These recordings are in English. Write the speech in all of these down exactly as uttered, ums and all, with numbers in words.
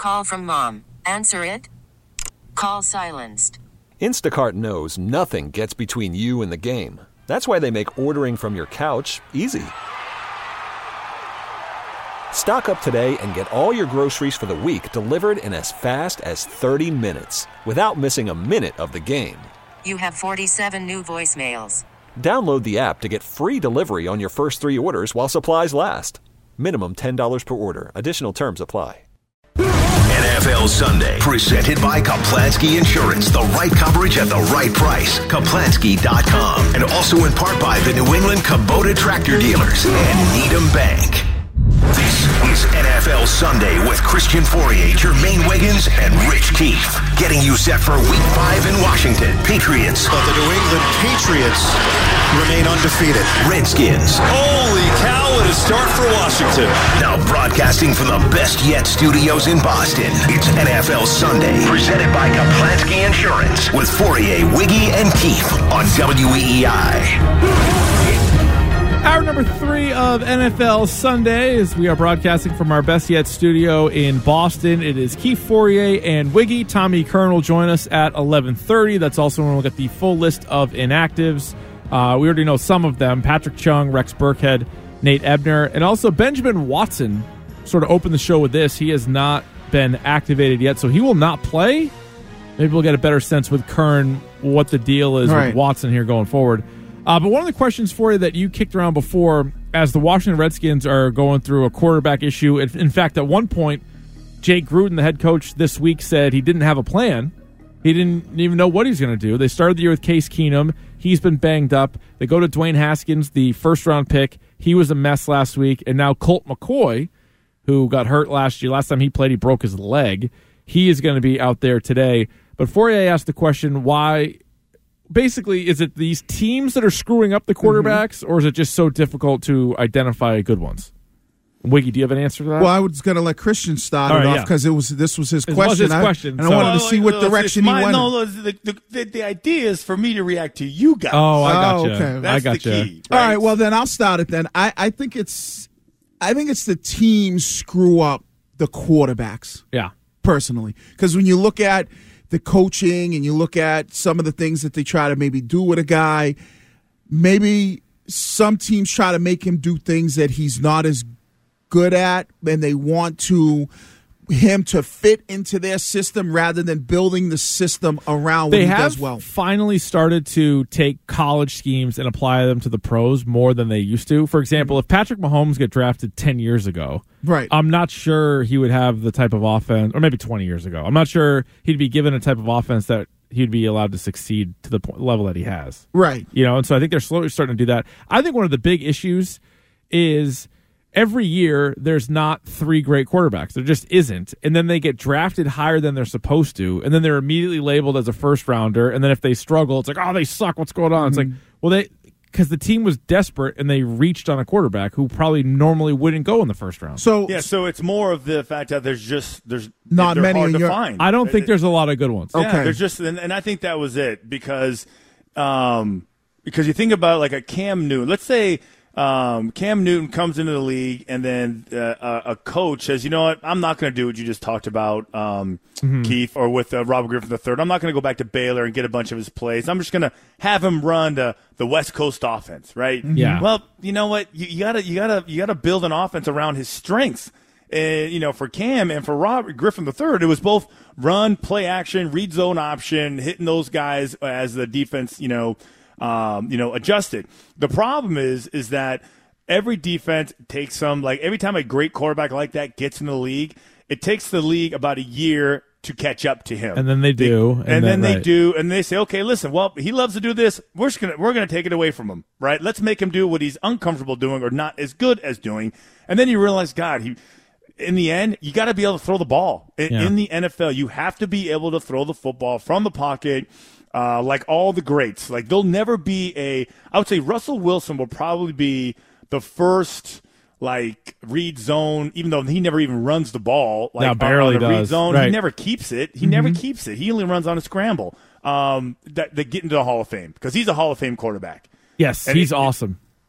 Call from mom. Answer it. Call silenced. Instacart knows nothing gets between you and the game. That's why they make ordering from your couch easy. Stock up today and get all your groceries for the week delivered in as fast as thirty minutes without missing a minute of the game. You have forty-seven new voicemails. Download the app to get free delivery on your first three orders while supplies last. Minimum ten dollars per order. Additional terms apply. N F L Sunday, presented by Kaplansky Insurance. The right coverage at the right price. Kaplansky dot com. And also in part by the New England Kubota Tractor Dealers and Needham Bank. This is N F L Sunday with Christian Fourier, Jermaine Wiggins, and Rich Keefe. Getting you set for Week five in Washington. Patriots. But the New England Patriots remain undefeated. Redskins. Holy cow, what a start for Washington. Now broadcasting from the Best Yet studios in Boston, it's N F L Sunday, presented by Kaplansky Insurance, with Fourier, Wiggy, and Keefe on W E E I. Hour number three of N F L Sunday as we are broadcasting from our Best Yet studio in Boston. It is Keith Fourier and Wiggy. Tommy Kern will join us at eleven thirty. That's also when we'll get the full list of inactives. Uh, we already know some of them. Patrick Chung, Rex Burkhead, Nate Ebner, and also Benjamin Watson sort of opened the show with this. He has not been activated yet, so he will not play. Maybe we'll get a better sense with Kern what the deal is right. with Watson here going forward. Uh, but one of the questions for you that you kicked around before, as the Washington Redskins are going through a quarterback issue, in fact, at one point, Jake Gruden, the head coach this week, said he didn't have a plan. He didn't even know what he was going to do. They started the year with Case Keenum. He's been banged up. They go to Dwayne Haskins, the first-round pick. He was a mess last week. And now Colt McCoy, who got hurt last year. Last time he played, he broke his leg. He is going to be out there today. But Fourier asked the question, why... Basically, is it these teams that are screwing up the quarterbacks, mm-hmm. or is it just so difficult to identify good ones? Wiggy, do you have an answer to that? Well, I was going to let Christian start All it right, off yeah. because it was this was his it question, was his I, question and so. I wanted to well, see what well, direction my, he went. No, the, the, the, the idea is for me to react to you guys. Oh, I got oh, you. okay. That's I got the you. key. Right? All right, well then I'll start it. Then I, I think it's I think it's the teams screw up the quarterbacks. Yeah, personally, because when you look at the coaching and you look at some of the things that they try to maybe do with a guy, maybe some teams try to make him do things that he's not as good at, and they want to him to fit into their system rather than building the system around what they he have does well. finally started to take college schemes and apply them to the pros more than they used to. For example, if Patrick Mahomes got drafted ten years ago, right, I'm not sure he would have the type of offense, or maybe twenty years ago. I'm not sure he'd be given a type of offense that he'd be allowed to succeed to the point, level that he has. Right. You know, and so I think they're slowly starting to do that. I think one of the big issues is every year there's not three great quarterbacks. There just isn't. And then they get drafted higher than they're supposed to, and then they're immediately labeled as a first rounder, and then if they struggle, it's like, oh, they suck, what's going on? Mm-hmm. It's like, well, they because the team was desperate and they reached on a quarterback who probably normally wouldn't go in the first round. So yeah, so it's more of the fact that there's just there's not they're many hard in to your, find. I don't think there's a lot of good ones. Yeah, okay, there's just and, and I think that was it because um because you think about like a Cam Newton. Let's say um, Cam Newton comes into the league and then uh, a, a coach says, you know what, I'm not going to do what you just talked about, um, mm-hmm. Keith, or with uh, Robert Griffin the third. I'm not going to go back to Baylor and get a bunch of his plays. I'm just going to have him run the, the West Coast offense, right? Yeah. Well, you know what, you, you gotta you gotta you gotta build an offense around his strengths. And, you know, for Cam and for Robert Griffin the third, it was both run, play action, read zone option, hitting those guys as the defense, you know, um, you know, adjusted. The problem is, is that every defense takes some, like every time a great quarterback like that gets in the league, it takes the league about a year to catch up to him. And then they do. They, and, and then, then they right. do. And they say, okay, listen, well, he loves to do this. We're just going to, we're going to take it away from him, right? Let's make him do what he's uncomfortable doing or not as good as doing. And then you realize, God, he, in the end, you got to be able to throw the ball. In, yeah. in the N F L, you have to be able to throw the football from the pocket, uh, like all the greats. Like, there'll never be a – I would say Russell Wilson will probably be the first, like, read zone, even though he never even runs the ball. Like, no, barely on a does. read zone. Right. He never keeps it. He mm-hmm. never keeps it. He only runs on a scramble um, that, that get into the Hall of Fame because he's a Hall of Fame quarterback. Yes, and he's he, awesome.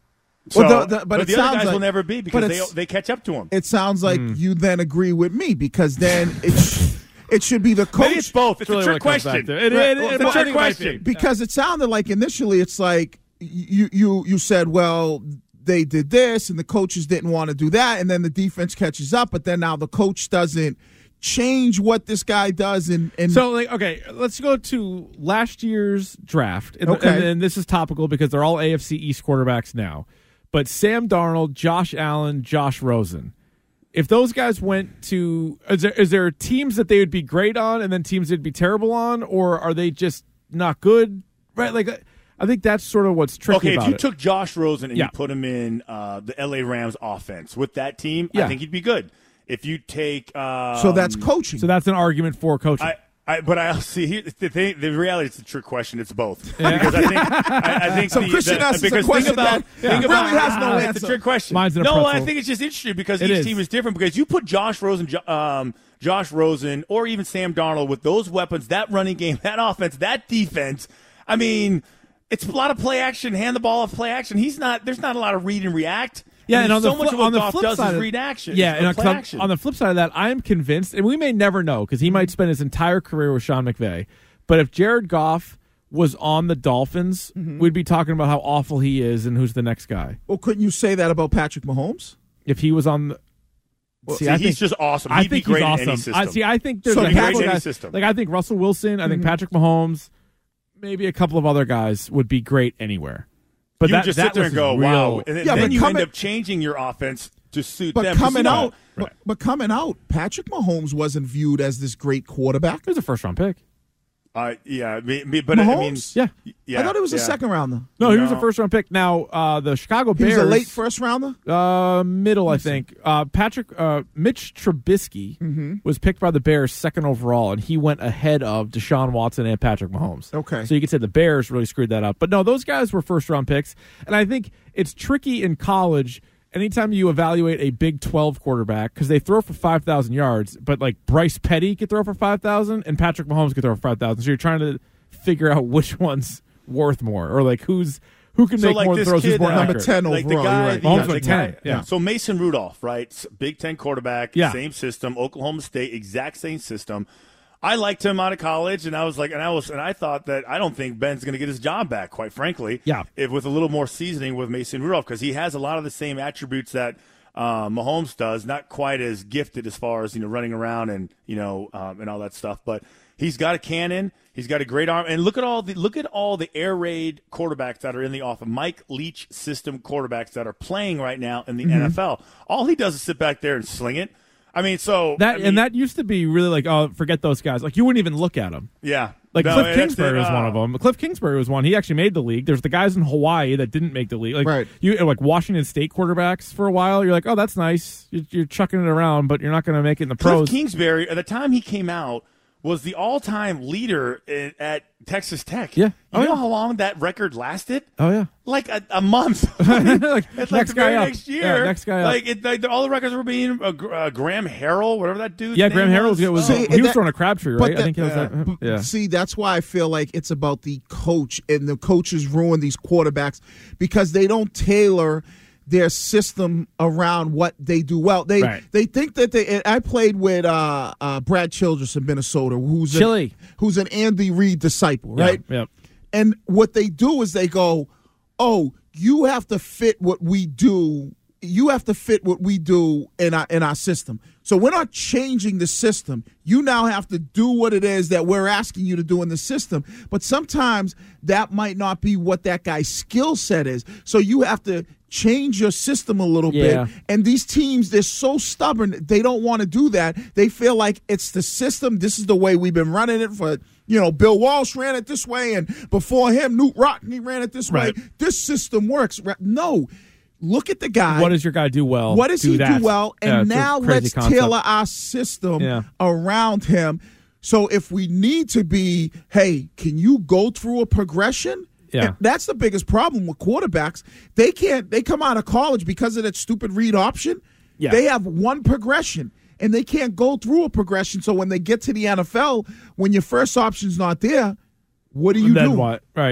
So, Well, the- the- but but it the other sounds guys like- will never be because but they it's- they catch up to him. It sounds like Hmm. you then agree with me because then it sh- it should be the coach. Maybe it's both. It's Really a what trick it comes back question. to. It- Right. it- Well, it- it's a I trick think it might be. question. because it sounded like initially it's like you you you said, well, they did this and the coaches didn't want to do that, and then the defense catches up, but then now the coach doesn't change what this guy does, and, and So, like, okay, let's go to last year's draft. And, Okay. and, and this is topical because they're all A F C East quarterbacks now. But Sam Darnold, Josh Allen, Josh Rosen. If those guys went to is there, is there teams that they would be great on and then teams they'd be terrible on, or are they just not good? Right? Like, I think that's sort of what's tricky Okay, if about you it. took Josh Rosen and Yeah. you put him in uh, the L A Rams offense with that team, Yeah. I think he'd be good. If you take, um, so that's coaching. so that's an argument for coaching. I, I, but I see here, the thing. The reality is a trick question. It's both because I think I, I think So the, Christian the, asks us a because question think about that think really about has no it's answer. a trick question. Mine's in a no, pretzel. I think it's just interesting because It each is. team is different. Because you put Josh Rosen, Jo- um, Josh Rosen, or even Sam Darnold with those weapons, that running game, that offense, that defense. I mean, it's a lot of play action, hand the ball off play action. He's not. There's not a lot of read and react. Yeah, I mean, and on so the, much fli- of what on the Goff flip does side is of- read action. Yeah, or and on, play 'cause on- action. on the flip side of that, I am convinced, and we may never know because he might spend his entire career with Sean McVay. But if Jared Goff was on the Dolphins, Mm-hmm. we'd be talking about how awful he is and who's the next guy. well, couldn't you say that about Patrick Mahomes? If he was on the see, I he's think- just awesome. I He'd think be great he's in awesome. any system. I see. I think there's So a he'd be great handful in of any guys. system. Like I think Russell Wilson. I think Mm-hmm. Patrick Mahomes. Maybe a couple of other guys would be great anywhere. But you that, would just that sit there was and go, real- wow. And then, Yeah, then but you coming- end up changing your offense to suit But them. 'cause, coming you know, out, but, but coming out, Patrick Mahomes wasn't viewed as this great quarterback. He was a first round pick. Uh, yeah, me- me- but I mean, Mahomes? Yeah. yeah, I thought it was yeah. a second rounder. No, he was a No. first round pick. Now uh, the Chicago He Bears. was a late first rounder. Uh, middle, I think. Uh, Patrick, uh, Mitch Trubisky Mm-hmm. was picked by the Bears second overall, and he went ahead of Deshaun Watson and Patrick Mahomes. Okay. So you could say the Bears really screwed that up. But no, those guys were first round picks. And I think it's tricky in college anytime you evaluate a Big twelve quarterback because they throw for five thousand yards, but like Bryce Petty could throw for five thousand and Patrick Mahomes could throw for five thousand. So you're trying to figure out which one's worth more or like who's who can So make like more this throws, who's kid, more uh, Number accurate. ten like overall. the guy, you're right. the, Mahomes the went guy- ten, yeah. So Mason Rudolph, right? S- Big Ten quarterback, Yeah. same system, Oklahoma State, exact same system. I liked him out of college, and I was like, and I was, and I thought that I don't think Ben's going to get his job back, quite frankly. Yeah. If with a little more seasoning with Mason Rudolph, because he has a lot of the same attributes that uh, Mahomes does, not quite as gifted as far as you know running around and you know um, and all that stuff, but he's got a cannon. He's got a great arm, and look at all the look at all the air raid quarterbacks that are in the off of Mike Leach system quarterbacks that are playing right now in the Mm-hmm. N F L. All he does is sit back there and sling it. I mean, so That I mean, and that used to be really like, oh, forget those guys. Like you wouldn't even look at them. yeah, Like No, Cliff that's Kingsbury it. was one Uh, of them. Cliff Kingsbury was one. He actually made the league. There's the guys in Hawaii that didn't make the league. Like Right. you, like Washington State quarterbacks for a while. You're like, oh, that's nice. You're, you're chucking it around, but you're not going to make it in the Cliff pros. Kingsbury, at the time he came out, was the all-time leader in, at Texas Tech. Yeah. You Oh, know yeah. how long that record lasted? Oh yeah. Like a, a month. I mean, Like, it's next like the guy very up. next year. Yeah, next guy up. Like, it, like all the records were being uh, Gr- uh, Graham Harrell, whatever that dude. Yeah, Graham Harold was, was See, he and was that- throwing a Crabtree, right? but I that- think he was. yeah. That, B- yeah. See, that's why I feel like it's about the coach, and the coaches ruin these quarterbacks because they don't tailor their system around what they do well. They Right. they think that they. And I played with uh, uh, Brad Childress in Minnesota, who's Chili. an, who's an Andy Reid disciple, right? Yeah. yeah. And what they do is they go, "Oh, you have to fit what we do. You have to fit what we do in our in our system. So we're not changing the system. You now have to do what it is that we're asking you to do in the system. But sometimes that might not be what that guy's skill set is. So you have to change your system a little Yeah. bit. And these teams, they're so stubborn. They don't want to do that. They feel like it's the system. This is the way we've been running it for, you know, Bill Walsh ran it this way. And before him, Newt Rockne ran it this Right. way. This system works. No. Look at the guy. What does your guy do well? What does do he that. do well? Yeah, And it's a now crazy let's concept. tailor our system Yeah. around him. So if we need to be, hey, can you go through a progression? Yeah. And that's the biggest problem with quarterbacks. They can't, they come out of college because of that stupid read option. Yeah. They have one progression and they can't go through a progression. So when they get to the N F L, when your first option's not there, what do you then do? what? Right.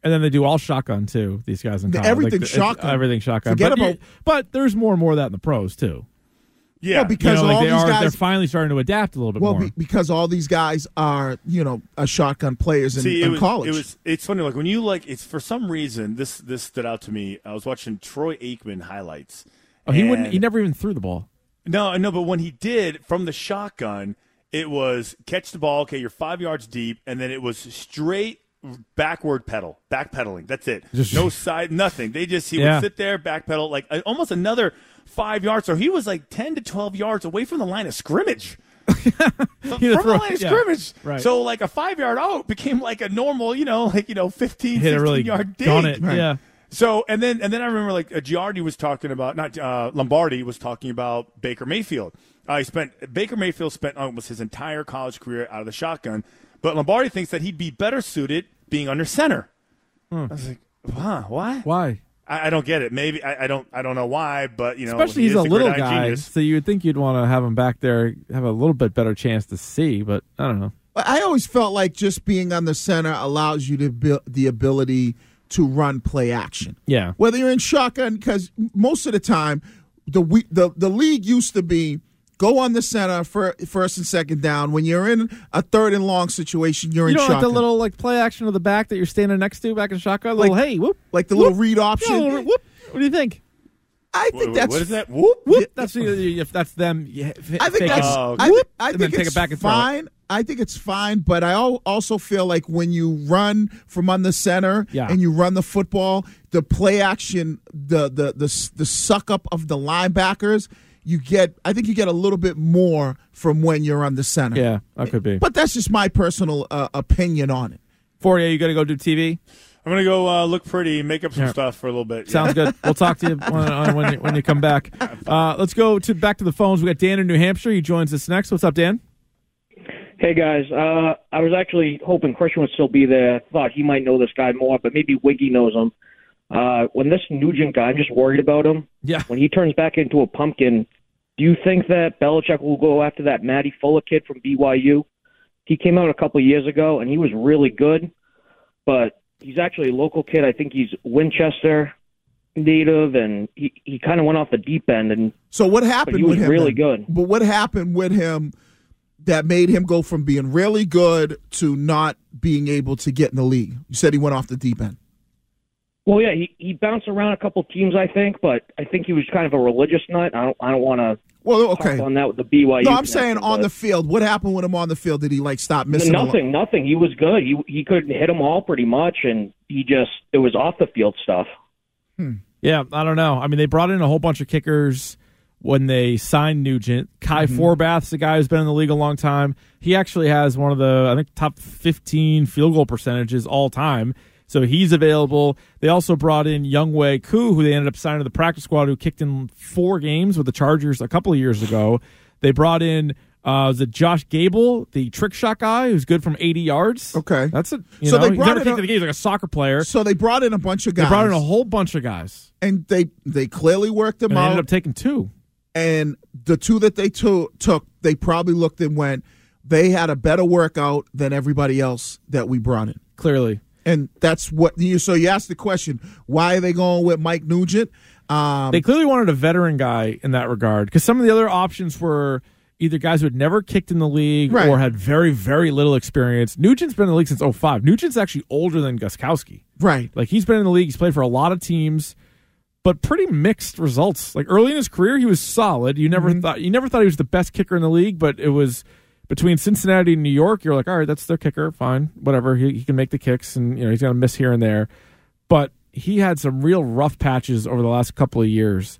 And then they do all shotgun too. These guys in college, Everything like, shotgun. Everything shotgun. Forget but, about- you- but there's more and more of that in the pros too. Yeah, Well, because you know, like all they these are, guys, they're finally starting to adapt a little bit well, more. be, because all these guys are, you know, a shotgun players in, See, it in was, college. It was. It's funny. Like when you like, it's for some reason this this stood out to me. I was watching Troy Aikman highlights. oh, he wouldn't. and- He never even threw the ball. No, no, but when he did from the shotgun, it was catch the ball. Okay, you're five yards deep, and then it was straight backward pedal, backpedaling. That's it. Just- no side, nothing. They just he Yeah. would sit there, backpedal like uh, almost another five yards. So he was like ten to twelve yards away from the line of scrimmage. He'd from the throw- line of yeah, scrimmage. right. So like a five yard out became like a normal, you know, like you know, fifteen, Hit a sixteen really yard dig. gun it. Yeah. So and then and then I remember like uh, Giardi was talking about not uh, Lombardi was talking about Baker Mayfield. Uh, he spent Baker Mayfield spent almost his entire college career out of the shotgun, but Lombardi thinks that he'd be better suited being under center. I was like, huh, why? Why? I, I don't get it. Maybe I, I don't I don't know why, but you know, Especially he he's is a the little gridiron guy, genius. so you would think you'd want to have him back there, have a little bit better chance to see. But I don't know. I always felt like just being on the center allows you to build the ability to run play action. Yeah. Whether you're in shotgun, because most of the time, the we, the the league used to be go on the center for first and second down. When you're in a third and long situation, you're You in don't shotgun. like the little like play action of the back that you're standing next to back in shotgun. Little Like- hey whoop, like the whoop. little read option. Yeah, little whoop. What do you think? I Wait, think wait, that's what is that? Whoop. Whoop. That's if that's them. Yeah, I think faking. that's. Oh, I, thi- I and think then take it's it back and throw it. fine. I think it's fine, but I al- also feel like when you run from on the center Yeah. and you run the football, the play action, the the the the suck up of the linebackers, you get. I think you get a little bit more from when you're on the center. Yeah, that could be. But that's just my personal uh, opinion on it. Fourier, you got to go do T V. I'm gonna go uh, look pretty, make up some Yeah. stuff for a little bit. Sounds good. We'll talk to you when, uh, when, you, when you come back. Uh, let's go to back to the phones. We got Dan in New Hampshire. He joins us next. What's up, Dan? Hey, guys. Uh, I was actually hoping Christian would still be there. Thought he might know this guy more, but maybe Wiggy knows him. Uh, when this Nugent guy, I'm just worried about him. Yeah. When he turns back into a pumpkin, do you think that Belichick will go after that Matty Fuller kid from B Y U? He came out a couple of years ago, and he was really good, but he's actually a local kid. I think he's Winchester native, and he, he kind of went off the deep end. And So what but happened he was with him? really then? good. But what happened with him that made him go from being really good to not being able to get in the league? You said he went off the deep end. Well, yeah, he, he bounced around a couple teams, I think, but I think he was kind of a religious nut. I don't I don't want to Well, okay. on that with the B Y U. No, I'm saying connection, on but- the field. What happened with him on the field? Did he like stop missing? a lo- Nothing, nothing. He was good. He he could hit them all pretty much, and he just it was off the field stuff. Yeah, I don't know. I mean, they brought in a whole bunch of kickers when they signed Nugent. Kai Mm-hmm. Forbath's the guy who's been in the league a long time. He actually has one of the, I think, top fifteen field goal percentages all time. So he's available. They also brought in Younghoe Koo, who they ended up signing to the practice squad, who kicked in four games with the Chargers a couple of years ago. They brought in uh, was it Josh Gable, the trick shot guy, who's good from eighty yards. Okay. That's it. You So know, they he's brought never in kicked a- in the game. He's like a soccer player. So they brought in a bunch of guys. They brought in a whole bunch of guys. and they they clearly worked them And they out. ended up taking two. And the two that they to- took, they probably looked and went, they had a better workout than everybody else that we brought in. Clearly. And that's what you. So you asked the question, why are they going with Mike Nugent? Um, They clearly wanted a veteran guy in that regard because some of the other options were either guys who had never kicked in the league Right. or had very, very little experience. Nugent's been in the league since oh five. Nugent's actually older than Gostkowski. right. Like, he's been in the league. He's played for a lot of teams, but pretty mixed results. Like, early in his career, he was solid. You never thought you never thought he was the best kicker in the league, but it was between Cincinnati and New York. You're like, all right, that's their kicker. Fine, whatever. He, he can make the kicks, and you know he's going to miss here and there. But he had some real rough patches over the last couple of years.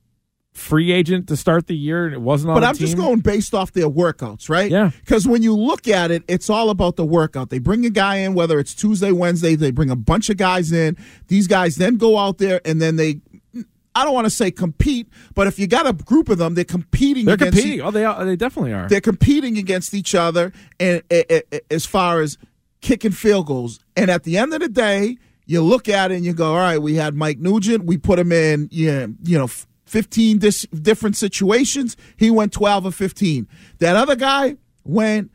Free agent to start the year, and it wasn't on But the I'm just team. going based off their workouts, right? Yeah. Because when you look at it, it's all about the workout. They bring a guy in, whether it's Tuesday, Wednesday, they bring a bunch of guys in. These guys then go out there and then they, I don't want to say compete, but if you got a group of them, they're competing. They're against competing. Oh, they are, they definitely are. They're competing against each other, and as far as kicking field goals. And at the end of the day, you look at it and you go, all right, we had Mike Nugent. We put him in, yeah, you know, fifteen dis- different situations. He went twelve or fifteen. That other guy went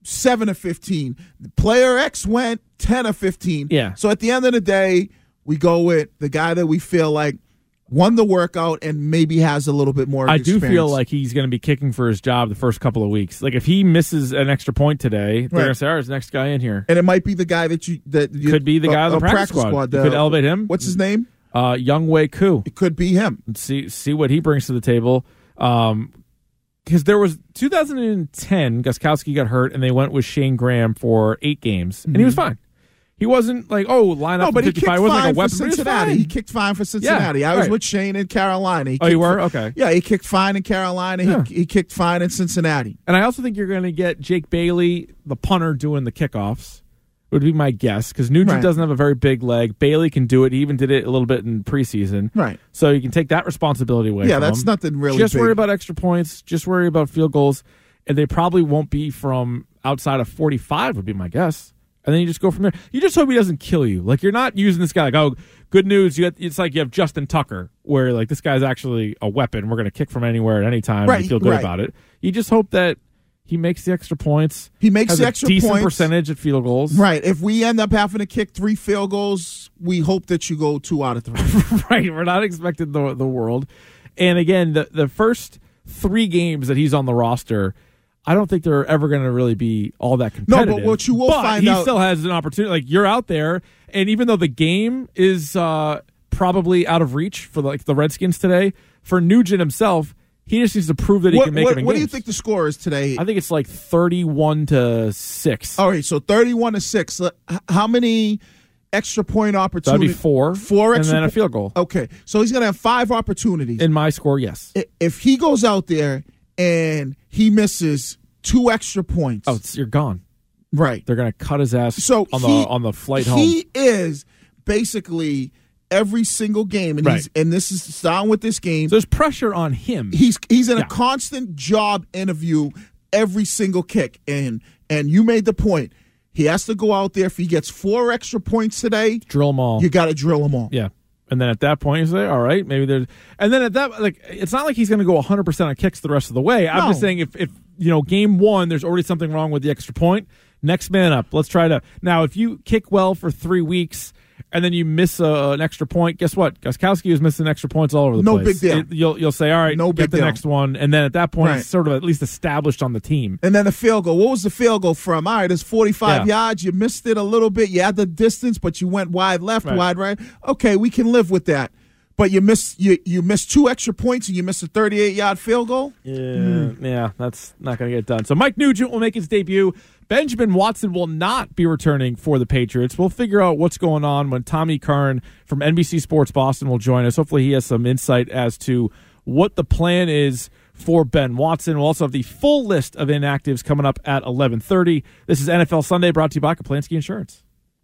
seven of fifteen. Player X went ten of fifteen. Yeah. So at the end of the day, we go with the guy that we feel like won the workout and maybe has a little bit more I do experience. feel like he's going to be kicking for his job the first couple of weeks. Like if he misses an extra point today, they're Right. going to say, all right, there's the next guy in here. And it might be the guy that you that you, Could be the guy on the practice squad. You uh, could elevate him. What's his name? Uh, Young Wei Koo. It could be him. See see what he brings to the table. Um, because there was two thousand ten, Gostkowski got hurt, and they went with Shane Graham for eight games, and he was fine. He wasn't like, oh, line up No, but he fifty-five. kicked It wasn't fine like a for weapon. but he was Cincinnati. fine. He kicked fine for Cincinnati. Yeah, I was right. with Shane in Carolina. He Oh, you kicked were? fi- Okay. Yeah, he kicked fine in Carolina. Yeah. He, he kicked fine in Cincinnati. And I also think you're going to get Jake Bailey, the punter, doing the kickoffs. Would be my guess because Nugent Right. doesn't have a very big leg. Bailey can do it. He even did it a little bit in preseason. Right. So you can take that responsibility away. Yeah, from that's him. nothing really Just big. worry about extra points. Just worry about field goals, and they probably won't be from outside of forty-five. Would be my guess. And then you just go from there. You just hope he doesn't kill you. Like you're not using this guy like, oh, good news. You got, it's like you have Justin Tucker, where like this guy's actually a weapon. We're going to kick from anywhere at any time. Right, And you feel good right. about it. You just hope that he makes the extra points. He makes has the a extra decent points. percentage at field goals. Right. If we end up having to kick three field goals, we hope that you go two out of three. Right. We're not expecting the the world. And again, the the first three games that he's on the roster, I don't think they're ever going to really be all that No, competitive. but what you will But find he out- still has an opportunity. Like you're out there, and even though the game is uh, probably out of reach for like the Redskins today, for Nugent himself, he just needs to prove that he what can make what, them in what do you games. think the score is today? I think it's like thirty-one to six. All right, so thirty-one to six. H- How many extra point That'd opportunities? be four, Four and extra then a po- field goal. Okay, so he's going to have five opportunities. In my score, yes. I- if he goes out there and he misses two extra points, Oh, it's, you're gone. right. They're going to cut his ass So on he- the on the flight home. He is basically every single game, and he's Right. and this is down with this game. So there's pressure on him. he's he's in Yeah. a constant job interview every single kick, and and you made the point. He has to go out there. If he gets four extra points today, Drill them all. you got to drill them all. Yeah. And then at that point, you say, all right, maybe there's. And then at that, like, it's not like he's going to go one hundred percent on kicks the rest of the way. I'm No. just saying if, if, you know, game one, there's already something wrong with the extra point, next man up. Let's try to. Now, if you kick well for three weeks and then you miss uh, an extra point, guess what? Gostkowski was missing extra points all over the No place. big deal. It- you'll, you'll say, all right, No get big the deal. next one. And then at that point, Right. it's sort of at least established on the team. And then the field goal. What was the field goal from? All right, it's forty-five Yeah. yards. You missed it a little bit. You had the distance, but you went wide left, Right. wide right. Okay, we can live with that. But you missed you you missed two extra points and you missed a thirty-eight yard field goal. Yeah, yeah, that's not going to get done. So Mike Nugent will make his debut. Benjamin Watson will not be returning for the Patriots. We'll figure out what's going on when Tommy Curran from N B C Sports Boston will join us. Hopefully he has some insight as to what the plan is for Ben Watson. We'll also have the full list of inactives coming up at eleven thirty. This is N F L Sunday brought to you by Kaplansky Insurance.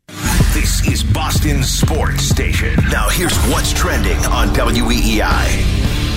This is Boston's sports station. Now here's what's trending on W E E I.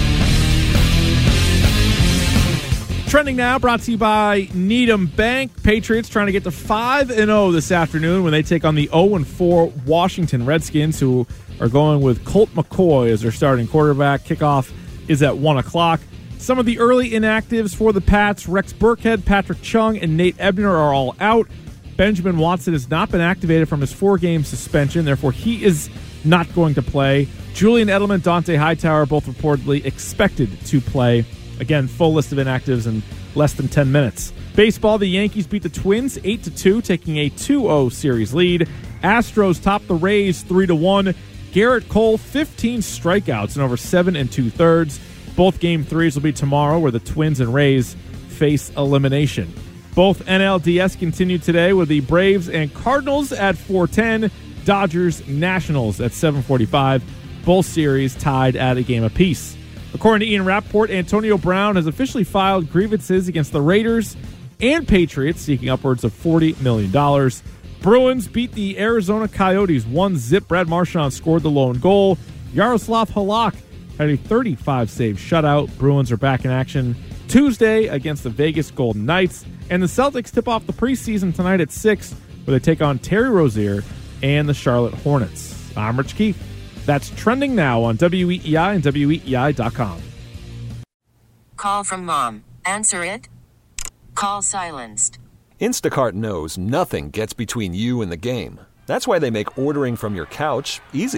Trending now, brought to you by Needham Bank. Patriots trying to get to five and oh this afternoon when they take on the oh and four Washington Redskins, who are going with Colt McCoy as their starting quarterback. Kickoff is at one o'clock. Some of the early inactives for the Pats, Rex Burkhead, Patrick Chung, and Nate Ebner are all out. Benjamin Watson has not been activated from his four-game suspension, therefore he is not going to play. Julian Edelman, Dante Hightower, both reportedly expected to play. Again, full list of inactives in less than ten minutes. Baseball, the Yankees beat the Twins eight to two, taking a two oh series lead. Astros top the Rays three to one. Garrett Cole, fifteen strikeouts in over seven and two-thirds. Both game threes will be tomorrow, where the Twins and Rays face elimination. Both N L D S continue today with the Braves and Cardinals at four ten, Dodgers Nationals at seven forty-five. Both series tied at a game apiece. According to Ian Rappaport, Antonio Brown has officially filed grievances against the Raiders and Patriots, seeking upwards of forty million dollars. Bruins beat the Arizona Coyotes one zip. Brad Marchand scored the lone goal. Yaroslav Halak had a thirty-five save shutout. Bruins are back in action Tuesday against the Vegas Golden Knights. And the Celtics tip off the preseason tonight at six, where they take on Terry Rozier and the Charlotte Hornets. I'm Rich Keefe. That's trending now on W E E I and W E E I dot com. Call from mom. Answer it. Call silenced. Instacart knows nothing gets between you and the game. That's why they make ordering from your couch easy.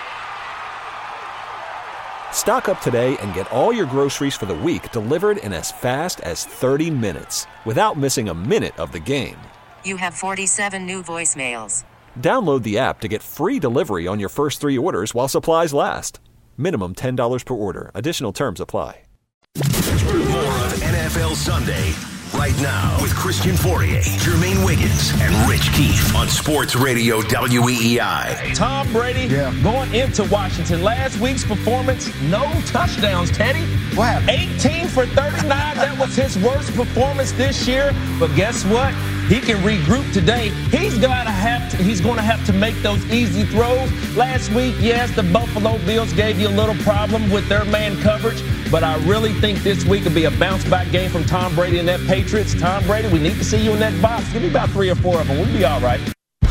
Stock up today and get all your groceries for the week delivered in as fast as thirty minutes without missing a minute of the game. You have forty-seven new voicemails. Download the app to get free delivery on your first three orders while supplies last. Minimum ten dollars per order. Additional terms apply. More of N F L Sunday right now with Christian Fourier, Jermaine Wiggins, and Rich Keefe on Sports Radio W E E I. Tom Brady yeah. going into Washington. Last week's performance, no touchdowns, Teddy. What? eighteen for thirty-nine. That was his worst performance this year. But guess what? He can regroup today. He's gonna have to. He's going to have to make those easy throws. Last week, yes, the Buffalo Bills gave you a little problem with their man coverage, but I really think this week will be a bounce-back game from Tom Brady and that Patriots. Tom Brady, we need to see you in that box. Give me about three or four of them. We'll be all right.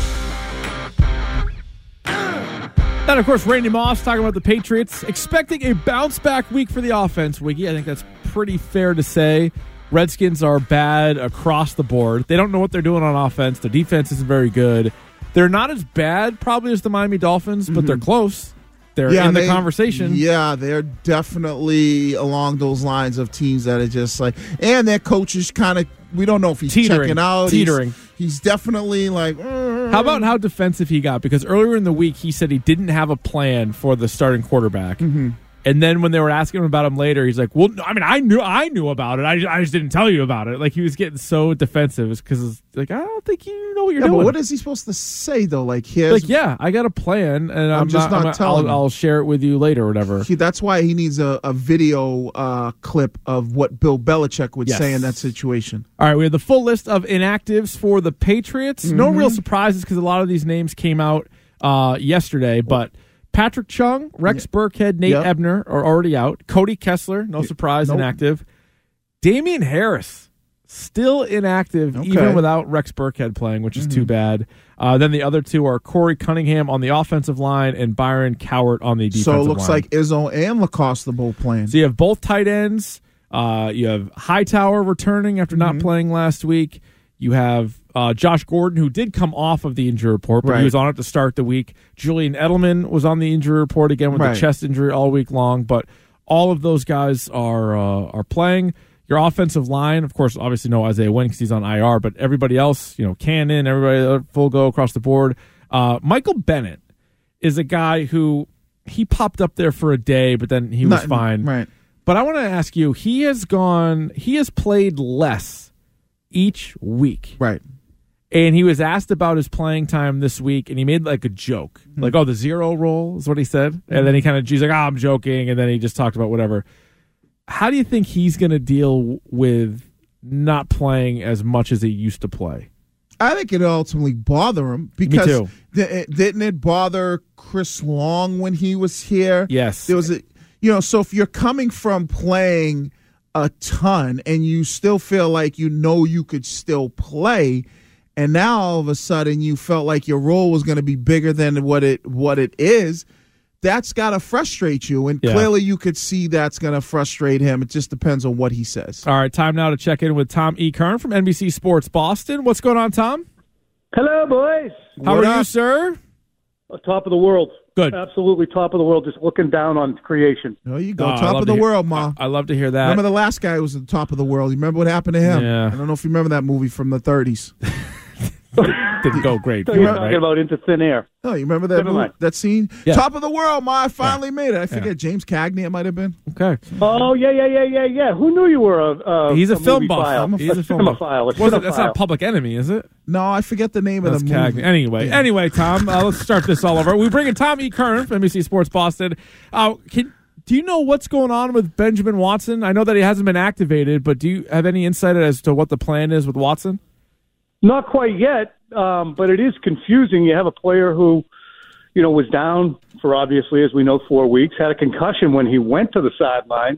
And, of course, Randy Moss talking about the Patriots. Expecting a bounce-back week for the offense, Wiggy. I think that's pretty fair to say. Redskins are bad across the board. They don't know what they're doing on offense. Their defense isn't very good. They're not as bad probably as the Miami Dolphins, but mm-hmm. they're close. They're yeah, in the they, conversation. Yeah, they're definitely along those lines of teams that are just like, and their coach is kind of, we don't know if he's teetering, checking out. Teetering. He's, he's definitely like, uh, how about how defensive he got? Because earlier in the week, he said he didn't have a plan for the starting quarterback. Mm-hmm. And then when they were asking him about him later, he's like, well, I mean, I knew I knew about it. I just, I just didn't tell you about it. Like, he was getting so defensive because, like, I don't think you know what you're yeah, doing. But what is he supposed to say, though? Like, here's, like yeah, I got a plan, and I'm, I'm just not, not I'm, telling I'll, I'll share it with you later or whatever. He, that's why he needs a, a video uh, clip of what Bill Belichick would yes. say in that situation. All right, we have the full list of inactives for the Patriots. Mm-hmm. No real surprises because a lot of these names came out uh, yesterday, but Patrick Chung, Rex yeah. Burkhead, Nate yep. Ebner are already out. Cody Kessler, no surprise, nope. inactive. Damian Harris, still inactive, okay. even without Rex Burkhead playing, which is mm-hmm. too bad. Uh, then the other two are Corey Cunningham on the offensive line and Byron Cowart on the defensive line. So it looks line. like Izzo and Lacoste are both playing. So you have both tight ends. Uh, you have Hightower returning after not mm-hmm. playing last week. You have uh, Josh Gordon, who did come off of the injury report, but right. he was on it to start the week. Julian Edelman was on the injury report again with right. a chest injury all week long. But all of those guys are uh, are playing. Your offensive line, of course, obviously no Isaiah Wynn because he's on I R, but everybody else, you know, Cannon, everybody full go across the board. Uh, Michael Bennett is a guy who he popped up there for a day, but then he was Not, fine. Right. But I want to ask you, he has gone, he has played less each week. Right. And he was asked about his playing time this week, and he made like a joke. Mm-hmm. Like, oh, the zero roll is what he said. Mm-hmm. And then he kind of, he's like, oh, I'm joking. And then he just talked about whatever. How do you think he's going to deal with not playing as much as he used to play? I think it ultimately bother him because Me too. Th- didn't it bother Chris Long when he was here? Yes. There was a, you know, so if you're coming from playing a ton and you still feel like you know you could still play, and now all of a sudden you felt like your role was going to be bigger than what it what it is, that's got to frustrate you. And yeah. clearly you could see that's going to frustrate him. It just depends on what he says. All right, time now to check in with Tom E. Kern from N B C Sports Boston. What's going on, Tom? Hello, boys. How what are up? you, sir? Top of the world. Good. Absolutely top of the world, just looking down on creation. Oh, you go. Oh, top of the hear, world, Ma. I, I love to hear that. Remember the last guy who was at the top of the world? You remember what happened to him? Yeah. I don't know if you remember that movie from the thirties. Didn't go great. So you're talking right? about Into Thin Air. Oh, you remember that movie, that scene? Yeah. Top of the world, Ma. I finally yeah. made it. I forget. Yeah. James Cagney, it might have been. Okay. Oh, yeah, yeah, yeah, yeah, yeah. Who knew you were a, a He's a, a film buff. File? He's a, a film buff. File. A it, that's not Public Enemy, is it? No, I forget the name that's of the Cagney. movie. Anyway, yeah. anyway, Tom, uh, let's start this all over. We bring in Tom E. Kern from N B C Sports Boston. Uh, can, do you know what's going on with Benjamin Watson? I know that he hasn't been activated, but do you have any insight as to what the plan is with Watson? Not quite yet, um, but it is confusing. You have a player who, you know, was down for, obviously, as we know, four weeks, had a concussion when he went to the sidelines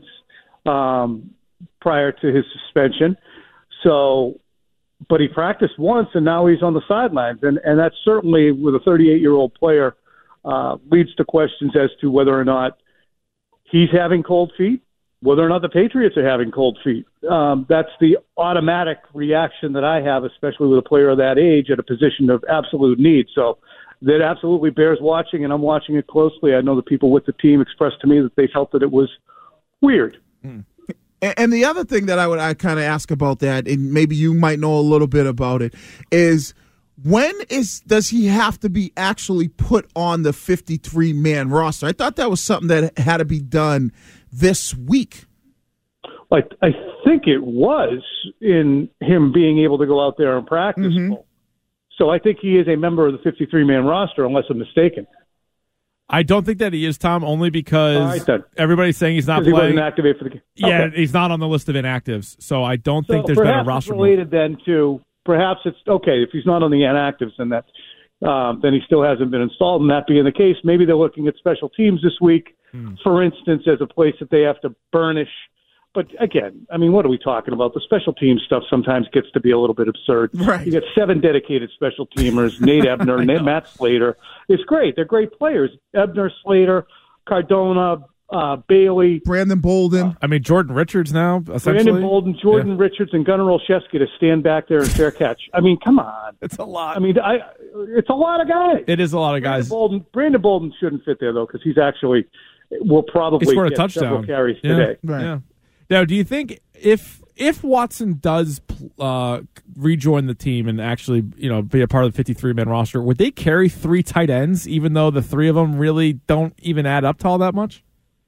um, prior to his suspension. So, but he practiced once, and now he's on the sidelines. And, and that certainly, with a thirty-eight-year-old player, uh, leads to questions as to whether or not he's having cold feet whether or not the Patriots are having cold feet. Um, that's the automatic reaction that I have, especially with a player of that age at a position of absolute need. So that absolutely bears watching, and I'm watching it closely. I know the people with the team expressed to me that they felt that it was weird. Mm. And the other thing that I would I kind of ask about that, and maybe you might know a little bit about it, is when is does he have to be actually put on the fifty-three man roster? I thought that was something that had to be done this week. I, I think it was in him being able to go out there and practice. Mm-hmm. So I think he is a member of the fifty-three man roster, unless I'm mistaken. I don't think that he is, Tom, only because right, everybody's saying he's not playing. He wasn't activated for the game. Yeah, okay. He's not on the list of inactives, so I don't so think there's been a roster it's related move. Then to perhaps it's okay if he's not on the inactives, then that um, then he still hasn't been installed. And that being the case, maybe they're looking at special teams this week, hmm. for instance, as a place that they have to burnish. But again, I mean, what are we talking about? The special team stuff sometimes gets to be a little bit absurd. Right. You got seven dedicated special teamers, Nate Ebner, Nate, Matt Slater. It's great. They're great players. Ebner, Slater, Cardona, uh, Bailey. Brandon Bolden. I mean, Jordan Richards now, essentially. Brandon Bolden, Jordan yeah. Richards, and Gunnar Olszewski to stand back there and fair catch. I mean, come on. It's a lot. I mean, I, it's a lot of guys. It is a lot of Brandon guys. Bolden, Brandon Bolden shouldn't fit there, though, because he's actually will probably he scored get a touchdown. several carries yeah. today. Right. Yeah. Now, do you think if if Watson does uh, rejoin the team and actually, you know, be a part of the fifty-three man roster, would they carry three tight ends, even though the three of them really don't even add up to all that much?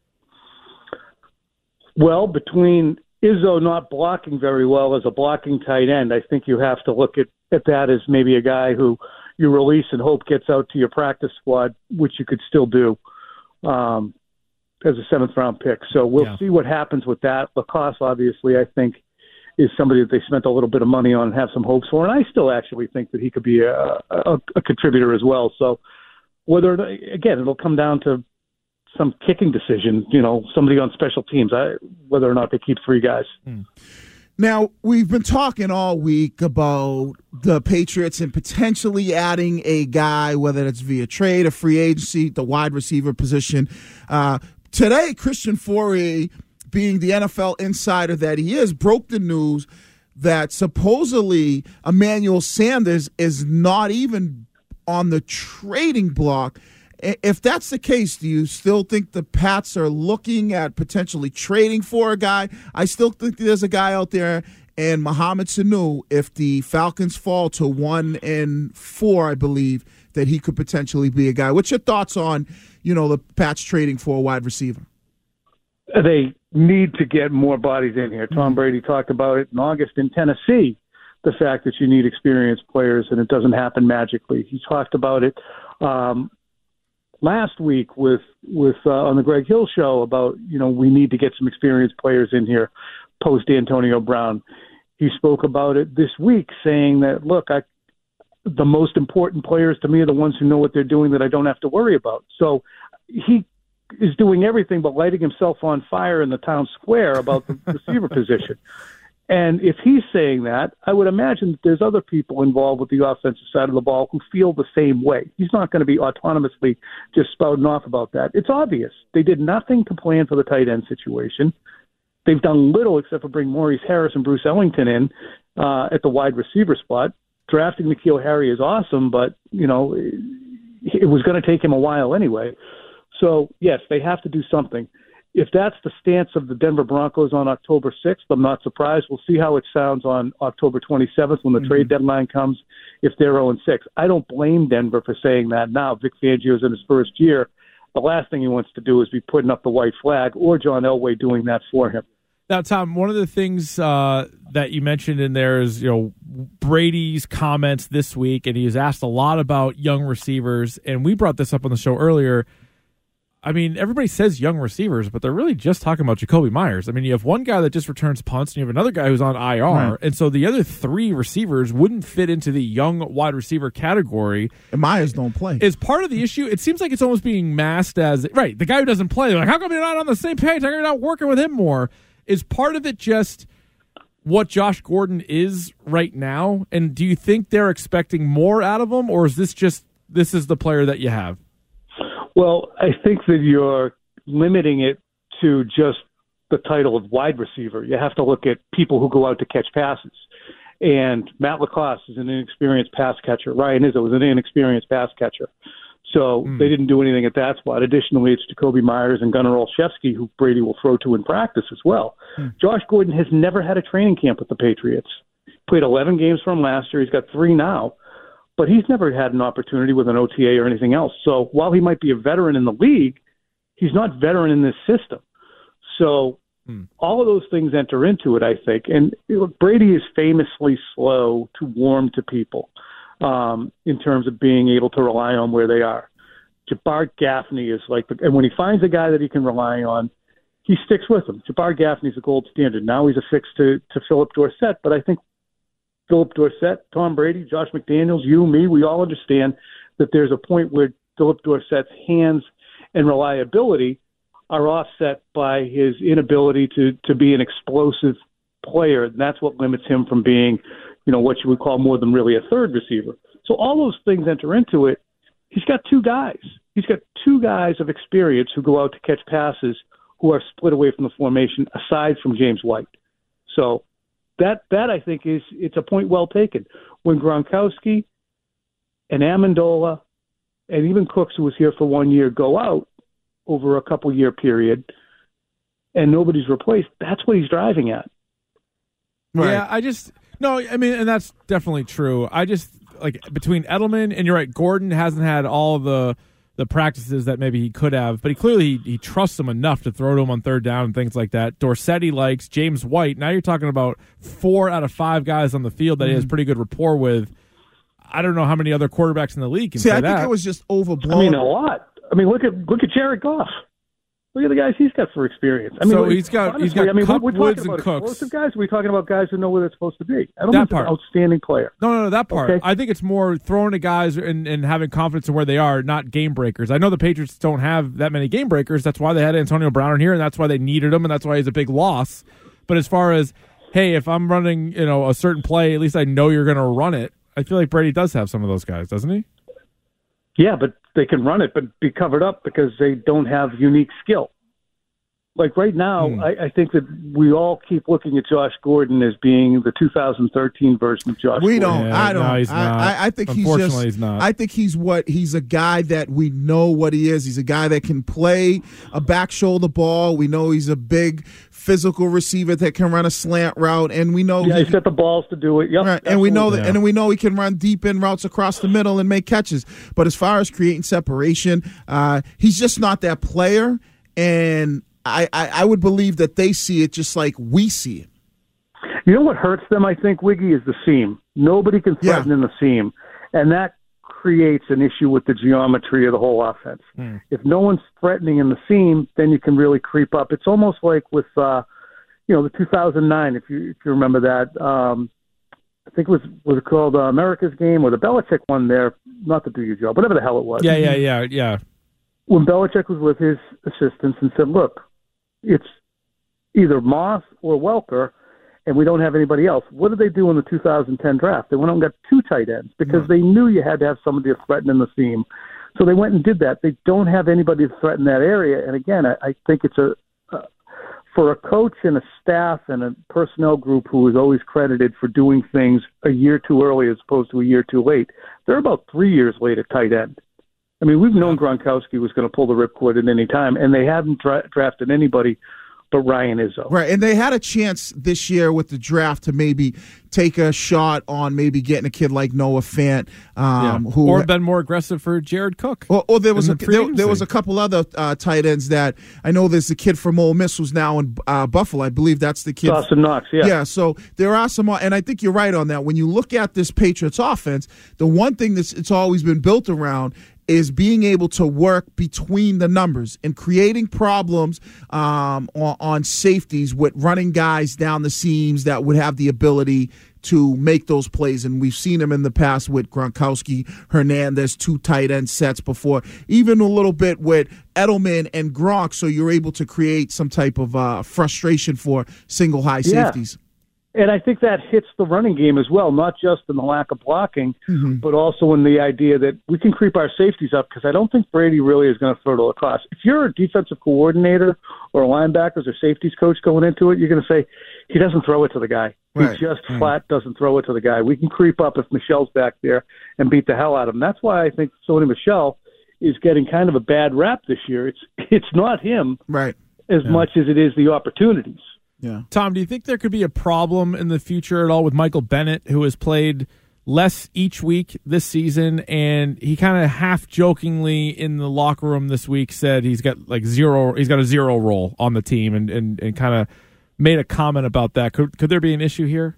Well, between Izzo not blocking very well as a blocking tight end, I think you have to look at, at that as maybe a guy who you release and hope gets out to your practice squad, which you could still do. Um, as a seventh round pick. So we'll yeah. see what happens with that. Lacoste, obviously, I think is somebody that they spent a little bit of money on and have some hopes for. And I still actually think that he could be a, a, a contributor as well. So whether, again, it'll come down to some kicking decision, you know, somebody on special teams, I, whether or not they keep three guys. Hmm. Now, we've been talking all week about the Patriots and potentially adding a guy, whether it's via trade or free agency, the wide receiver position. Uh, Today, Christian Fauria, being the N F L insider that he is, broke the news that supposedly Emmanuel Sanders is not even on the trading block. If that's the case, do you still think the Pats are looking at potentially trading for a guy? I still think there's a guy out there, and Mohamed Sanu, if the Falcons fall to one and four, I believe, that he could potentially be a guy. What's your thoughts on, you know, the Pats trading for a wide receiver? They need to get more bodies in here. Tom Brady talked about it in August in Tennessee, the fact that you need experienced players and it doesn't happen magically. He talked about it um, last week with with uh, on the Greg Hill show about, you know, we need to get some experienced players in here post Antonio Brown. He spoke about it this week, saying that, look, I the most important players to me are the ones who know what they're doing that I don't have to worry about. So he is doing everything but lighting himself on fire in the town square about the receiver position. And if he's saying that, I would imagine that there's other people involved with the offensive side of the ball who feel the same way. He's not going to be autonomously just spouting off about that. It's obvious. They did nothing to plan for the tight end situation. They've done little except for bring Maurice Harris and Bruce Ellington in uh, at the wide receiver spot. Drafting N'Keal Harry is awesome, but, you know, it, it was going to take him a while anyway. So, yes, they have to do something. If that's the stance of the Denver Broncos on October sixth, I'm not surprised. We'll see how it sounds on October twenty-seventh when the mm-hmm. trade deadline comes if they're oh and six. I don't blame Denver for saying that now. Vic Fangio's in his first year. The last thing he wants to do is be putting up the white flag or John Elway doing that for him. Now, Tom, one of the things uh, that you mentioned in there is, you know, Brady's comments this week, and he was asked a lot about young receivers, and we brought this up on the show earlier. I mean, everybody says young receivers, but they're really just talking about Jacoby Myers. I mean, you have one guy that just returns punts, and you have another guy who's on I R, right. And so the other three receivers wouldn't fit into the young wide receiver category. And Myers don't play. Is part of the issue. It seems like it's almost being masked as, right, the guy who doesn't play, they're like, how come you're not on the same page? How come you're not working with him more? Is part of it just what Josh Gordon is right now? And do you think they're expecting more out of him, or is this just, this is the player that you have? Well, I think that you're limiting it to just the title of wide receiver. You have to look at people who go out to catch passes. And Matt Lacoste is an inexperienced pass catcher. Ryan Izzo is an inexperienced pass catcher. So mm. they didn't do anything at that spot. Additionally, it's Jacoby Myers and Gunnar Olszewski, who Brady will throw to in practice as well. Mm. Josh Gordon has never had a training camp with the Patriots. Played eleven games from last year. He's got three now. But he's never had an opportunity with an O T A or anything else. So while he might be a veteran in the league, he's not veteran in this system. So hmm. all of those things enter into it, I think. And look, Brady is famously slow to warm to people um, in terms of being able to rely on where they are. Jabbar Gaffney is like, and when he finds a guy that he can rely on, he sticks with him. Jabbar Gaffney's a gold standard. Now he's affixed to, to Philip Dorsett, but I think Philip Dorsett, Tom Brady, Josh McDaniels, you, me, we all understand that there's a point where Philip Dorsett's hands and reliability are offset by his inability to, to be an explosive player. And that's what limits him from being, you know, what you would call more than really a third receiver. So all those things enter into it. He's got two guys. He's got two guys of experience who go out to catch passes who are split away from the formation aside from James White. So that, that I think is, it's a point well taken. When Gronkowski and Amendola and even Cooks, who was here for one year, go out over a couple year period and nobody's replaced, that's what he's driving at. Right. Yeah, I just, no, I mean, and that's definitely true. I just, like, between Edelman and you're right, Gordon hasn't had all the the practices that maybe he could have, but he clearly he, he trusts him enough to throw to him on third down and things like that. Dorsetti likes James White. Now you're talking about four out of five guys on the field that mm-hmm. he has pretty good rapport with. I don't know how many other quarterbacks in the league can See, say I that. think it was just overblown. I mean, a lot. I mean, look at look at Jared Goff. Look at the guys he's got for experience. I mean, so he's got honestly, he's got I mean, Cup, we're, we're Woods, talking and about Cooks. explosive guys. We're talking about guys who know where they're supposed to be. I don't that think part. He's an outstanding player. No, no, no, that part. Okay. I think it's more throwing to guys and, and having confidence in where they are, not game breakers. I know the Patriots don't have that many game breakers. That's why they had Antonio Brown in here, and that's why they needed him, and that's why he's a big loss. But as far as, hey, if I'm running, you know, a certain play, at least I know you're going to run it. I feel like Brady does have some of those guys, doesn't he? Yeah, but they can run it, but be covered up because they don't have unique skill. Like right now, hmm. I, I think that we all keep looking at Josh Gordon as being the two thousand thirteen version of Josh we Gordon. don't. Yeah, I don't. no, he's I, not. I, I think he's Unfortunately, just. he's not. I think he's what he's a guy that we know what he is. He's a guy that can play a back shoulder ball. We know he's a big physical receiver that can run a slant route, and we know yeah, he, he's got the balls to do it. Yep, right, and we know that, yeah. and we know he can run deep in routes across the middle and make catches. But as far as creating separation, uh, he's just not that player, and. I, I, I would believe that they see it just like we see it. You know what hurts them, I think, Wiggy, is the seam. Nobody can threaten yeah. in the seam. And that creates an issue with the geometry of the whole offense. Mm. If no one's threatening in the seam, then you can really creep up. It's almost like with, uh, you know, the two thousand nine, if you if you remember that. Um, I think it was, was it called uh, America's Game or the Belichick one there, not to do your job, whatever the hell it was. Yeah, yeah, yeah, yeah. When Belichick was with his assistants and said, look, it's either Moss or Welker, and we don't have anybody else. What did they do in the two thousand ten draft? They went out and got two tight ends because they knew you had to have somebody to threaten in the seam. So they went and did that. They don't have anybody to threaten that area. And again, I, I think it's a uh, for a coach and a staff and a personnel group who is always credited for doing things a year too early as opposed to a year too late. They're about three years late at tight end. I mean, we've known Gronkowski was going to pull the ripcord at any time, and they haven't dra- drafted anybody but Ryan Izzo. Right, and they had a chance this year with the draft to maybe take a shot on maybe getting a kid like Noah Fant. Um, yeah. who, or been more aggressive for Jared Cook. Or, or there was a, the there, there was a couple other uh, tight ends that I know there's a kid from Ole Miss who's now in uh, Buffalo. I believe that's the kid. Dawson Knox, yeah. Yeah, so there are some, and I think you're right on that. When you look at this Patriots offense, the one thing that's it's always been built around is being able to work between the numbers and creating problems um, on, on safeties with running guys down the seams that would have the ability to make those plays. And we've seen them in the past with Gronkowski, Hernandez, two tight end sets before, even a little bit with Edelman and Gronk, so you're able to create some type of uh, frustration for single high yeah. safeties. And I think that hits the running game as well, not just in the lack of blocking, Mm-hmm. but also in the idea that we can creep our safeties up, because I don't think Brady really is going to throw to lacrosse. If you're a defensive coordinator or a linebackers or safeties coach going into it, you're going to say, he doesn't throw it to the guy. Right. He just Right. flat doesn't throw it to the guy. We can creep up if Michelle's back there and beat the hell out of him. That's why I think Sony Michel is getting kind of a bad rap this year. It's it's not him Right. as Yeah. much as it is the opportunities. Yeah. Tom, do you think there could be a problem in the future at all with Michael Bennett, who has played less each week this season, and he kind of half jokingly in the locker room this week said he's got like zero, he's got a zero role on the team, and and, and kind of made a comment about that. Could could there be an issue here?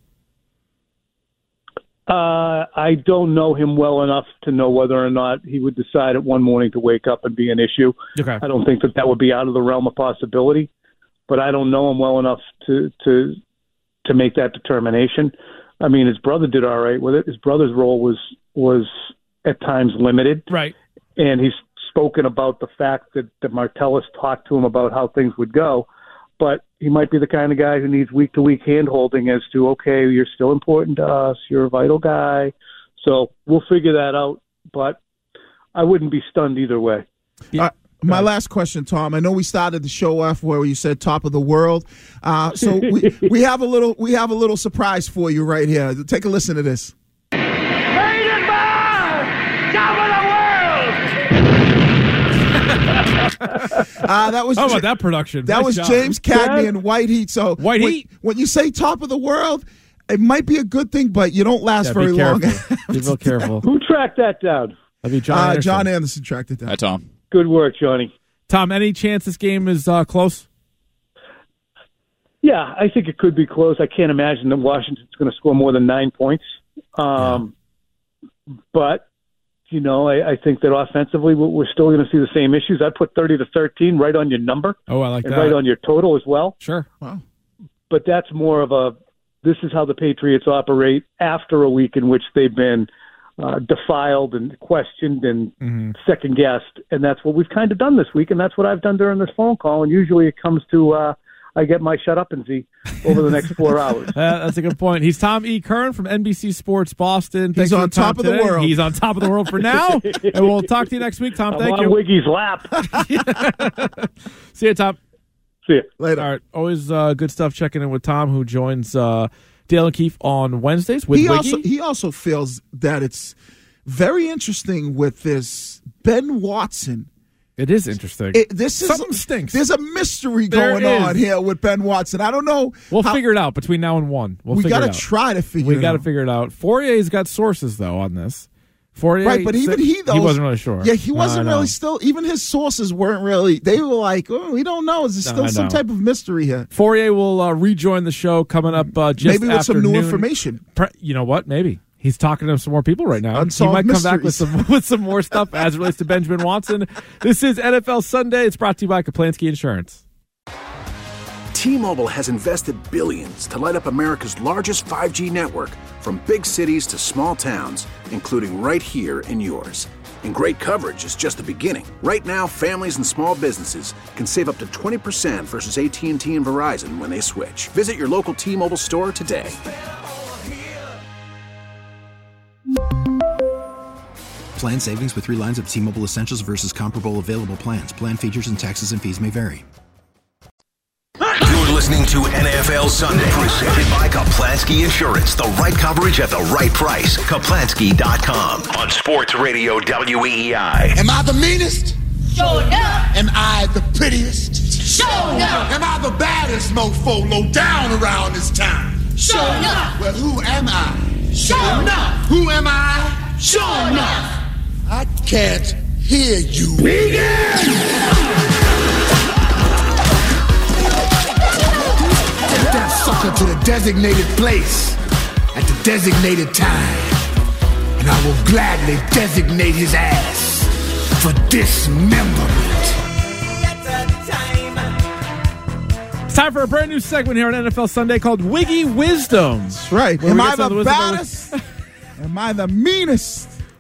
Uh, I don't know him well enough to know whether or not he would decide at one morning to wake up and be an issue. Okay. I don't think that that would be out of the realm of possibility, but I don't know him well enough to to to make that determination. I mean, his brother did all right with it. His brother's role was was at times limited, Right. and he's spoken about the fact that, that Martellus talked to him about how things would go. But he might be the kind of guy who needs week-to-week hand-holding as to, okay, you're still important to us, you're a vital guy. So we'll figure that out, but I wouldn't be stunned either way. Uh, my last question, Tom. I know we started the show off where you said top of the world. Uh, so we, we have a little we have a little surprise for you right here. Take a listen to this. Rated by top of the world. Uh, that was How about that production? That Nice was job. James Cagney and White Heat. So White when, Heat? when you say top of the world, it might be a good thing, but you don't last Yeah, very be long. careful. Be real careful. Who tracked that down? That'd be John Uh, Anderson. John Anderson tracked it down. Hi, Tom. Good work, Johnny. Tom, any chance this game is uh, close? Yeah, I think it could be close. I can't imagine that Washington's going to score more than nine points. Um, yeah. But, you know, I, I think that offensively we're still going to see the same issues. I'd put thirty to thirteen right on your number. Oh, I like and that. right on your total as well. Sure. Wow. But that's more of a, this is how the Patriots operate after a week in which they've been uh, defiled and questioned and mm-hmm. second-guessed. And that's what we've kind of done this week, and that's what I've done during this phone call. And usually it comes to uh, I get my shut up and Z over the next four hours. Uh, that's a good point. He's Tom E. Kern from N B C Sports Boston. Thanks He's for on the time top of the today. world. He's on top of the world for now. And we'll talk to you next week, Tom. I'm Thank on you. Wiggy's lap. See you, Tom. See you. Later. All right. Always uh, good stuff checking in with Tom, who joins uh, Dale and Keefe on Wednesdays with He Wiggy. also, he also feels that it's very interesting with this Ben Watson. It is interesting. It, this is Something stinks. There's a mystery There going is. on here with Ben Watson. I don't know. We'll how- figure it out between now and one. We'll we figure got it to out. try to figure We it got to out. figure it out. Fourier's got sources, though, on this. Fourier Right, but even said- he, though. he wasn't really sure. Yeah, he No, wasn't I know. really still. Even his sources weren't really. They were like, oh, we don't know. Is there No, still I some know. type of mystery here? Fourier will uh, rejoin the show coming up uh, just Maybe with after some new noon. information. Pre- you know what? Maybe. He's talking to some more people right now. Unsolved he might come back with mysteries. some with some more stuff as it relates to Benjamin Watson. This is N F L Sunday. It's brought to you by Kaplansky Insurance. T-Mobile has invested billions to light up America's largest five G network, from big cities to small towns, including right here in yours. And great coverage is just the beginning. Right now, families and small businesses can save up to twenty percent versus A T and T and Verizon when they switch. Visit your local T-Mobile store today. Plan savings with three lines of T-Mobile Essentials versus comparable available plans. Plan features and taxes and fees may vary. You're listening to N F L Sunday, presented by Kaplansky Insurance. The right coverage at the right price. Kaplansky dot com. On Sports Radio W E E I. Am I the meanest? Sure enough. Am I the prettiest? Sure enough. Am I the baddest mofo low down around this town? Sure enough. Well, who am I? Sure enough. Who am I? Sure enough. I can't hear you. Take that sucker to the designated place at the designated time, and I will gladly designate his ass for dismemberment. It's time for a brand new segment here on N F L Sunday called Wiggy Wisdom. That's right. Where Am we I get some the wisdom that baddest? Am I the meanest?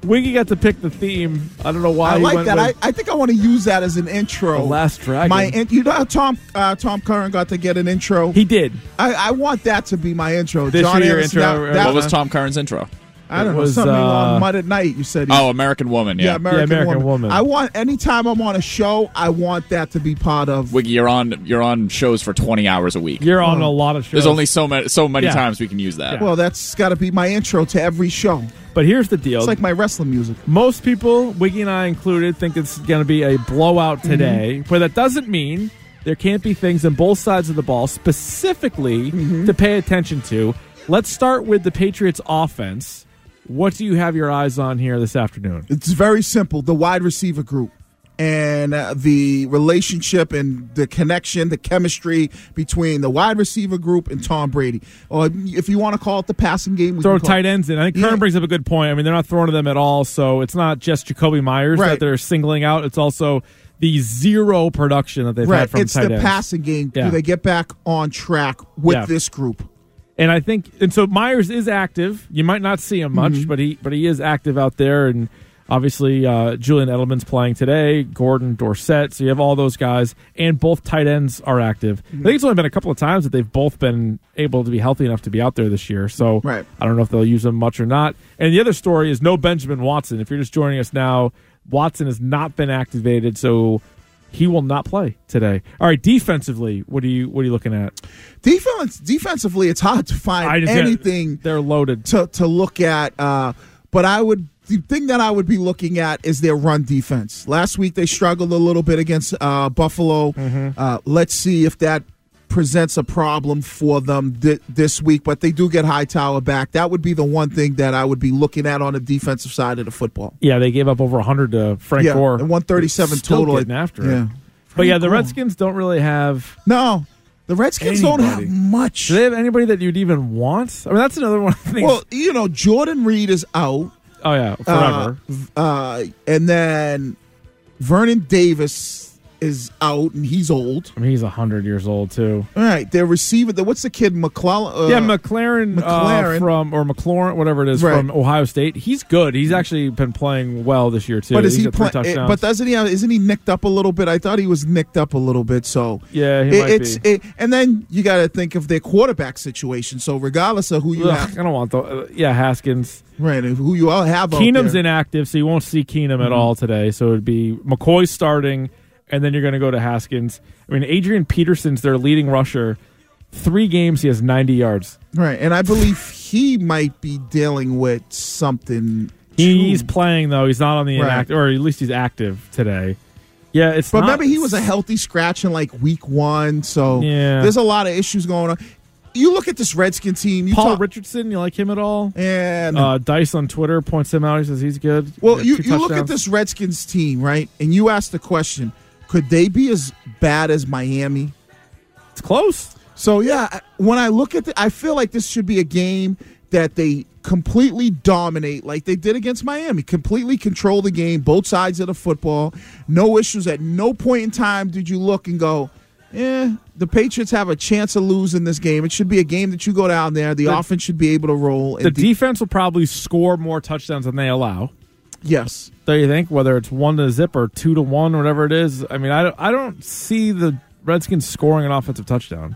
Wiggy got to pick the theme. I don't know why. I he like went that. with I, I think I want to use that as an intro. The Last Dragon. My, in- you know how Tom uh, Tom Curran got to get an intro? He did. I, I want that to be my intro. This John year Anderson, intro, that- that- What was Tom Curran's intro? I don't It know. was, Something uh, on Mud at Night, you said. he- Oh, American Woman, yeah. Yeah, American, Yeah, American Woman. Woman. I want, anytime I'm on a show, I want that to be part of. Wiggy, you're on you're on shows for twenty hours a week. You're on a lot of shows. There's only so many so many Yeah. times we can use that. Well, that's got to be my intro to every show. But here's the deal. It's like my wrestling music. Most people, Wiggy and I included, think it's going to be a blowout today. Mm-hmm. But that doesn't mean there can't be things on both sides of the ball specifically Mm-hmm. to pay attention to. Let's start with the Patriots offense. What do you have your eyes on here this afternoon? It's very simple. The wide receiver group and uh, the relationship and the connection, the chemistry between the wide receiver group and Tom Brady. Or if you want to call it the passing game, we Throw can call tight it- ends in. I think Yeah. Kern brings up a good point. I mean, they're not throwing to them at all, so it's not just Jacoby Myers Right. that they're singling out. It's also the zero production that they've Right. had from It's tight the ends. passing game. Yeah. Do they get back on track with Yeah. this group? And I think, and so Myers is active. You might not see him much, Mhm. but he but he is active out there. And obviously, uh, Julian Edelman's playing today. Gordon, Dorsett. So you have all those guys, and both tight ends are active. I think it's only been a couple of times that they've both been able to be healthy enough to be out there this year. So Right. I don't know if they'll use them much or not. And the other story is no Benjamin Watson. If you're just joining us now, Watson has not been activated, so he will not play today. All right, defensively, what are you what are you looking at? Defense, defensively, it's hard to I find just- anything They're loaded. to to look at. Uh, but I would the thing that I would be looking at is their run defense. Last week they struggled a little bit against uh, Buffalo. Mm-hmm. Uh, let's see if that presents a problem for them th- this week. But they do get Hightower back. That would be the one thing that I would be looking at on the defensive side of the football. Yeah, they gave up over one hundred to Frank Yeah, Gore. and one thirty-seven Still total. getting after Yeah. it. But yeah, the Gore. Redskins don't really have. No, the Redskins don't Anybody. have much. Do they have anybody that you'd even want? I mean, that's another one of the things. Well, you know, Jordan Reed is out. oh yeah, forever. Uh, uh, and then Vernon Davis is out, and he's old. I mean, he's hundred years old too. All right, their receiver. The, what's the kid? McClellan. Uh, yeah, McLaren, McLaren. Uh, from or McLaurin, whatever it is, Right. from Ohio State. He's good. He's actually been playing well this year too. But is He's he got three playing? touchdowns. But doesn't he? Have, isn't he nicked up a little bit? I thought he was nicked up a little bit. So yeah, he it, might it's be. it, and then you got to think of their quarterback situation. So regardless of who you Ugh, have, I don't want the. Uh, yeah, Haskins. right, and who you all have, out Keenum's there. inactive, so you won't see Keenum at Mhm. all today. So it'd be McCoy starting, and then you're going to go to Haskins. I mean, Adrian Peterson's their leading rusher. Three games, he has ninety yards. Right, and I believe he might be dealing with something. He's too. playing, though. He's not on the Right. inactive, or at least he's active today. Yeah, it's But not, remember, he was a healthy scratch in like week one, so Yeah. there's a lot of issues going on. You look at this Redskin team. You Paul talk, Richardson, you like him at all? and Uh, Dice on Twitter points him out. He says he's good. well, Got you, two you look at touchdowns. this Redskins team, right? And you ask the question: could they be as bad as Miami? It's close. So yeah, I- when I look at it, I feel like this should be a game that they completely dominate, like they did against Miami. Completely control the game, both sides of the football, no issues. At no point in time did you look and go, "Eh, the Patriots have a chance of losing this game." It should be a game that you go down there. The, The- offense should be able to roll. The And de- defense will probably score more touchdowns than they allow. yes, Don't you think? Whether it's one to zip or two to one, or whatever it is. I mean, I don't, I don't see the Redskins scoring an offensive touchdown.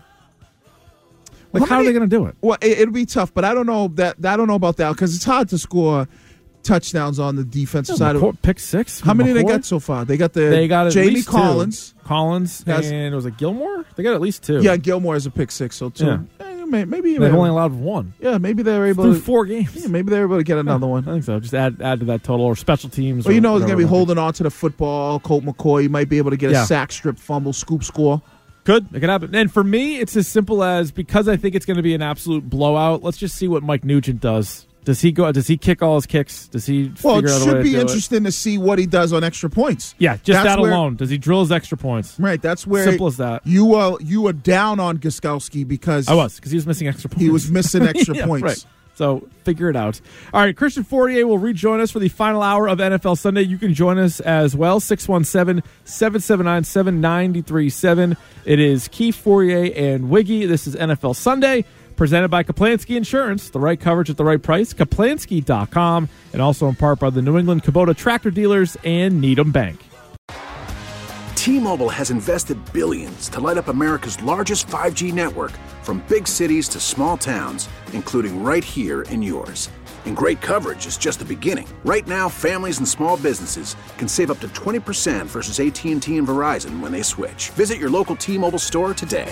Like, Well, how, how are they many- going to do it? well, it, it'll be tough, but I don't know that. I don't know about that because it's hard to score touchdowns on the defensive side of McCoy- pick six. How many they McCoy? got so far? They got the They got at Jamie least two. Collins. Collins Has- and was it Gilmore? They got at least two. Yeah, Gilmore is a pick six, so two. Yeah. Eh, may- maybe They've they're- only allowed one yeah, maybe they were able through to four games. Yeah, maybe they were able to get another I one. think so. Just add add to that total or special teams. Well, or you know, he's going to be whatever. holding on to the football. Colt McCoy, you might be able to get Yeah. a sack, strip, fumble, scoop, score. Could it could happen. And for me, it's as simple as because I think it's going to be an absolute blowout. Let's just see what Mike Nugent does. Does he go? Does he kick all his kicks? Does he Well, figure it out a way should to be do it? interesting to see what he does on extra points. Yeah, just That's that where- alone. Does he drill his extra points? Right, that's where Simple as that. You are you were down on Gostkowski because I was because he was missing extra points. he was missing extra Yeah, points. Right. So figure it out. All right, Christian Fortier will rejoin us for the final hour of N F L Sunday. You can join us as well, six one seven, seven seven nine, seven nine three seven. It is Keith Fortier and Wiggy. This is N F L Sunday, presented by Kaplansky Insurance. The right coverage at the right price. Kaplansky dot com, and also in part by the New England Kubota Tractor Dealers and Needham Bank. T-Mobile has invested billions to light up America's largest five G network, from big cities to small towns, including right here in yours. And great coverage is just the beginning. Right now, families and small businesses can save up to twenty percent versus A T and T and Verizon when they switch. Visit your local T-Mobile store today.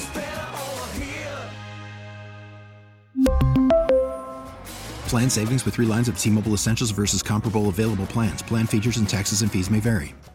Plan savings with three lines of T-Mobile Essentials versus comparable available plans. Plan features and taxes and fees may vary.